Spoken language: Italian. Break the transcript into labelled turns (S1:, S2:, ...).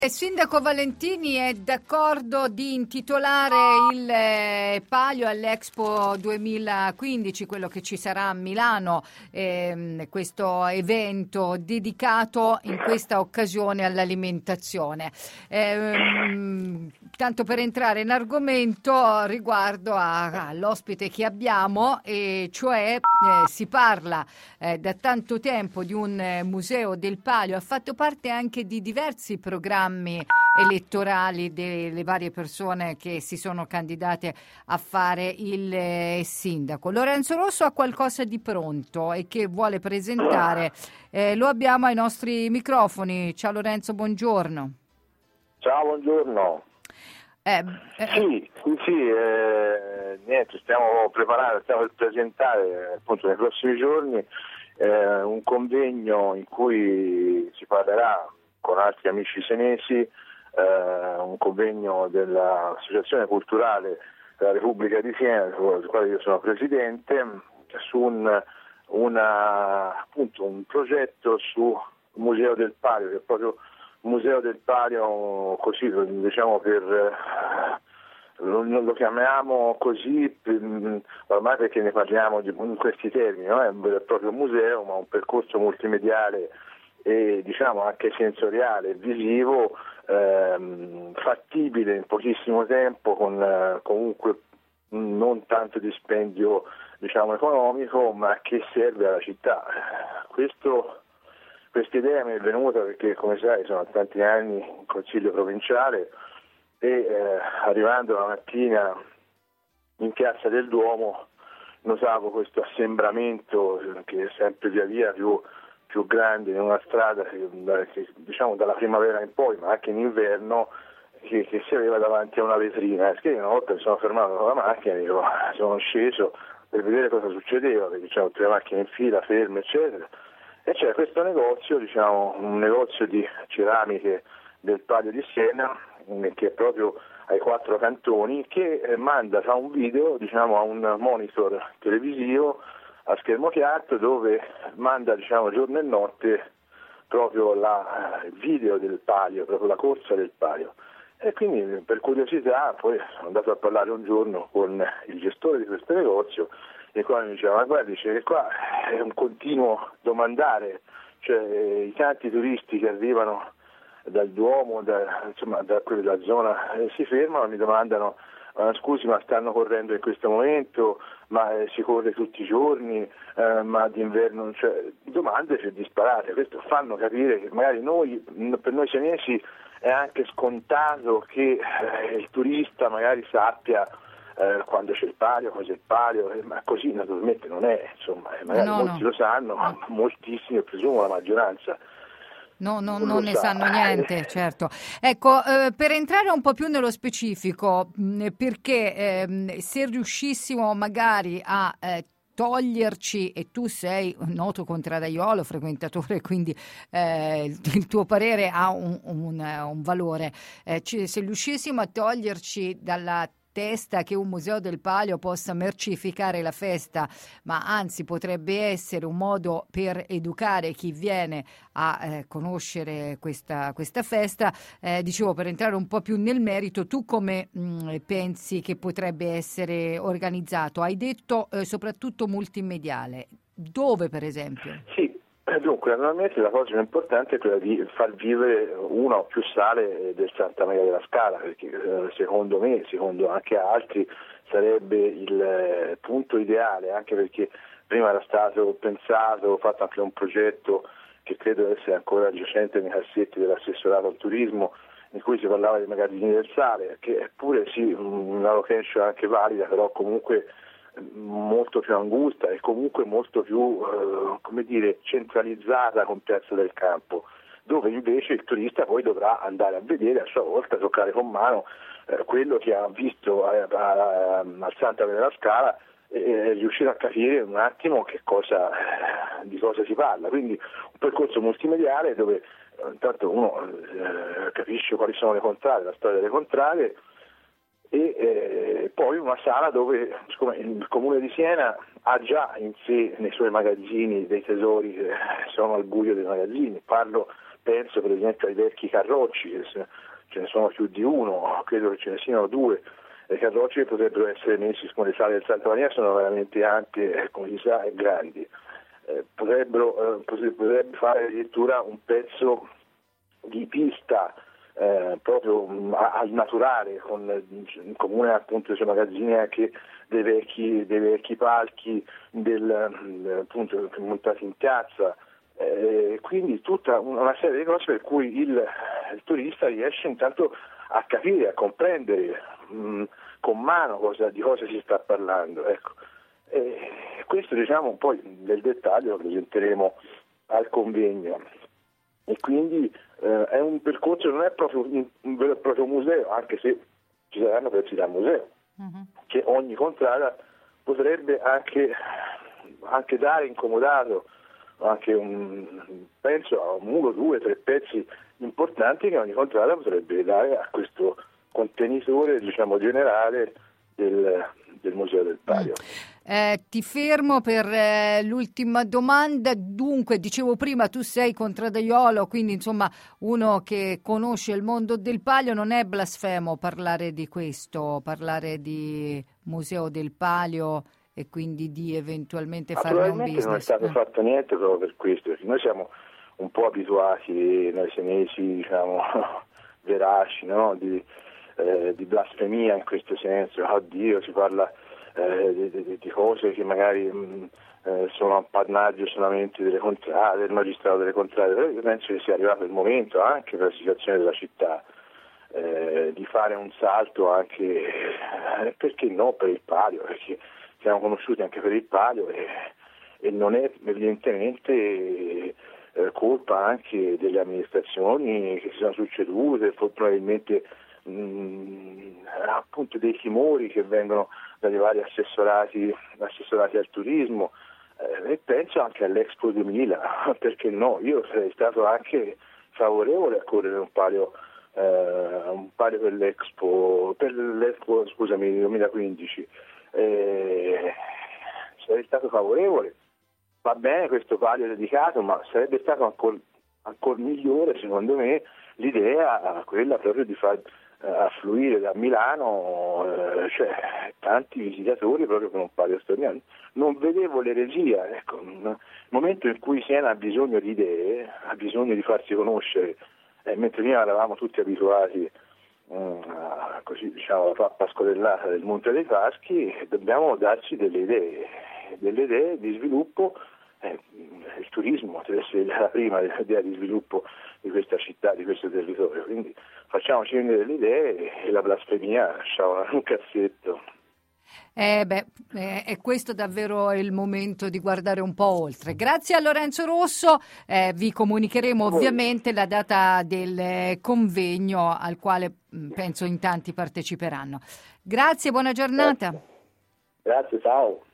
S1: Il sindaco Valentini è d'accordo di intitolare il Palio all'Expo 2015, quello che ci sarà a Milano, questo evento dedicato in questa occasione all'alimentazione. Tanto per entrare in argomento riguardo all'ospite che abbiamo, e cioè si parla da tanto tempo di un museo del Palio, ha fatto parte anche di diversi programmi elettorali delle varie persone che si sono candidate a fare il sindaco. Lorenzo Rosso ha qualcosa di pronto e che vuole presentare. Lo abbiamo ai nostri microfoni. Ciao Lorenzo, buongiorno.
S2: Ciao, buongiorno. Niente, stiamo per presentare appunto nei prossimi giorni un convegno in cui si parlerà con altri amici senesi, un convegno dell'Associazione Culturale della Repubblica di Siena, del quale io sono presidente, su un progetto su Museo del Palio, che è proprio Museo del Palio, così diciamo lo chiamiamo così ormai perché ne parliamo in questi termini, no? È un vero e proprio museo, ma un percorso multimediale e diciamo anche sensoriale e visivo, fattibile in pochissimo tempo, con comunque non tanto dispendio diciamo economico, ma che serve alla città. Questa idea mi è venuta perché, come sai, sono tanti anni in Consiglio provinciale e arrivando la mattina in Piazza del Duomo notavo questo assembramento che è sempre via via più grande in una strada che diciamo dalla primavera in poi, ma anche in inverno, che si aveva davanti a una vetrina. E una volta mi sono fermato con la macchina e sono sceso per vedere cosa succedeva, perché c'erano 3 macchine in fila, ferme, eccetera. E c'era questo negozio, diciamo, un negozio di ceramiche del Palio di Siena, che è proprio ai 4 cantoni, che fa un video, diciamo, a un monitor televisivo a schermo piatto, dove manda, diciamo, giorno e notte proprio il video del Palio, proprio la corsa del Palio. E quindi per curiosità poi sono andato a parlare un giorno con il gestore di questo negozio, il quale mi diceva: ma guardi, dice che qua è un continuo domandare, cioè i tanti turisti che arrivano dal Duomo, da quella zona, si fermano e mi domandano: scusi, ma stanno correndo in questo momento, ma si corre tutti i giorni, ma d'inverno, cioè domande disparate. Questo fanno capire che magari per noi senesi è anche scontato che il turista magari sappia quando c'è il Palio, cos'è il Palio, ma così naturalmente non è, insomma, magari molti lo sanno, ma moltissimi, presumo la maggioranza.
S1: Non ne sanno niente, certo. Ecco, per entrare un po' più nello specifico, perché se riuscissimo magari a toglierci, e tu sei un noto contradaiolo, frequentatore, quindi il tuo parere ha un valore, se riuscissimo a toglierci dalla testa che un museo del Palio possa mercificare la festa, ma anzi potrebbe essere un modo per educare chi viene a conoscere questa festa. Dicevo, per entrare un po' più nel merito, tu come pensi che potrebbe essere organizzato? Hai detto soprattutto multimediale. Dove, per esempio?
S2: Sì. Dunque, naturalmente la cosa più importante è quella di far vivere una o più sale del Santa Maria della Scala, perché secondo me, secondo anche altri, sarebbe il punto ideale, anche perché prima era stato pensato, fatto anche un progetto che credo essere ancora giacente nei cassetti dell'assessorato al turismo, in cui si parlava dei magazzini del sale, che è pure sì una location anche valida, però comunque molto più angusta e comunque molto più centralizzata con Piazza del Campo, dove invece il turista poi dovrà andare a vedere a sua volta, toccare con mano quello che ha visto al Santa Maria della Scala e riuscire a capire un attimo di cosa si parla. Quindi un percorso multimediale dove intanto uno capisce quali sono le contrade, la storia delle contrade, e poi una sala dove, siccome il Comune di Siena ha già in sé nei suoi magazzini dei tesori che sono al buio dei magazzini, parlo penso per esempio ai vecchi carrocci, ce ne sono più di uno, credo che ce ne siano due, le carrocce che potrebbero essere messi, come le sale del Santa Maria sono veramente ampie, come si sa, e grandi. Potrebbe fare addirittura un pezzo di pista proprio al naturale, in comune appunto sui magazzini anche dei vecchi palchi appunto montati in piazza, quindi tutta una serie di cose per cui il turista riesce intanto a capire, a comprendere con mano di cosa si sta parlando, ecco. Questo diciamo poi nel dettaglio lo presenteremo al convegno, e quindi è un percorso, non è proprio un vero e proprio museo, anche se ci saranno pezzi da museo, che ogni contrada potrebbe anche dare incomodato, anche penso a uno, due, tre pezzi importanti che ogni contrada potrebbe dare a questo contenitore, diciamo, generale del Museo del Palio.
S1: Ti fermo per l'ultima domanda. Dunque, dicevo prima, tu sei contradaiolo, quindi insomma uno che conosce il mondo del Palio. Non è blasfemo parlare di questo, parlare di Museo del Palio e quindi di eventualmente farne un business?
S2: Non è stato fatto niente proprio per questo, perché noi siamo un po' abituati, noi senesi, diciamo, veraci, no? Di blasfemia in questo senso. Oddio, si parla di cose che magari sono appannaggio solamente delle contrade, del magistrato delle contrade, però io penso che sia arrivato il momento, anche per la situazione della città, di fare un salto anche, perché no, per il Palio, perché siamo conosciuti anche per il Palio e non è evidentemente colpa anche delle amministrazioni che si sono succedute, probabilmente appunto dei timori che vengono dai vari assessorati al turismo, e penso anche all'Expo 2000, perché no, io sarei stato anche favorevole a correre un palio per l'Expo 2015, sarei stato favorevole. Va bene questo palio dedicato, ma sarebbe stato ancora migliore secondo me l'idea quella proprio di far affluire da Milano tanti visitatori proprio per un palio storiano. Non vedevo l'eresia, ecco, nel momento in cui Siena ha bisogno di idee, ha bisogno di farsi conoscere, mentre prima eravamo tutti abituati così, diciamo, alla pappa scodellata del Monte dei Paschi, dobbiamo darci delle idee di sviluppo. Il turismo deve essere la prima idea di sviluppo di questa città, di questo territorio, quindi facciamoci venire delle idee e la blasfemia lasciamola in un cassetto.
S1: È questo davvero il momento di guardare un po' oltre. Grazie a Lorenzo Rosso, vi comunicheremo ovviamente la data del convegno al quale penso in tanti parteciperanno. Grazie, buona giornata.
S2: Grazie, ciao.